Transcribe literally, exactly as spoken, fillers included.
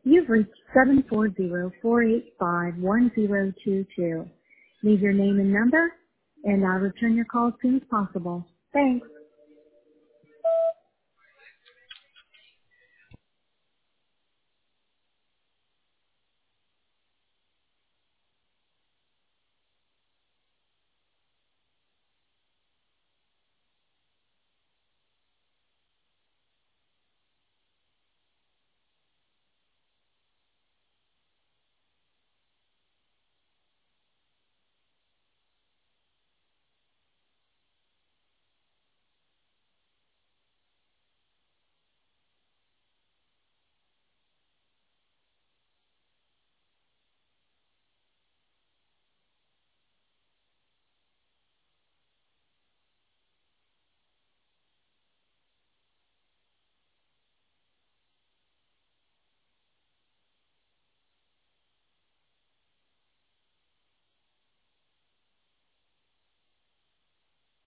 You've reached seven four zero, four eight five, one zero two two. Leave your name and number, and I'll return your call as soon as possible. Thanks.